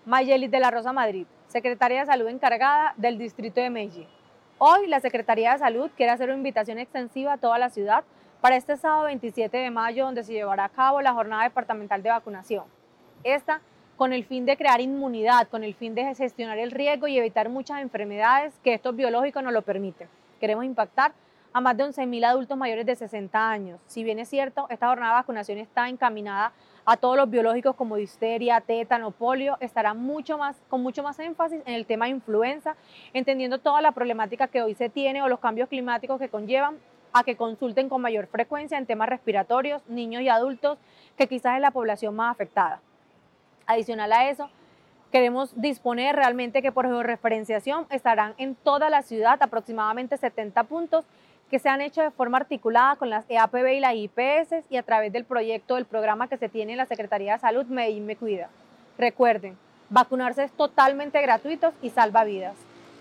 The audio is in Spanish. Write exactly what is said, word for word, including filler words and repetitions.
Mayelis de la Rosa Madrid, Secretaria de Salud encargada del Distrito de Medellín. Hoy la Secretaría de Salud quiere hacer una invitación extensiva a toda la ciudad para este sábado veintisiete de mayo, donde se llevará a cabo la jornada departamental de vacunación. Esta con el fin de crear inmunidad, con el fin de gestionar el riesgo y evitar muchas enfermedades que estos biológicos nos lo permiten. Queremos impactar a más de once mil adultos mayores de sesenta años. Si bien es cierto, esta jornada de vacunación está encaminada a todos los biológicos como difteria, tétano, polio, estará mucho más, con mucho más énfasis en el tema de influenza, entendiendo toda la problemática que hoy se tiene o los cambios climáticos que conllevan a que consulten con mayor frecuencia en temas respiratorios, niños y adultos, que quizás es la población más afectada. Adicional a eso, queremos disponer realmente que por georreferenciación estarán en toda la ciudad aproximadamente setenta puntos que se han hecho de forma articulada con las E A P B y las I P S y a través del proyecto del programa que se tiene en la Secretaría de Salud Medellín Me Cuida. Recuerden, vacunarse es totalmente gratuito y salva vidas.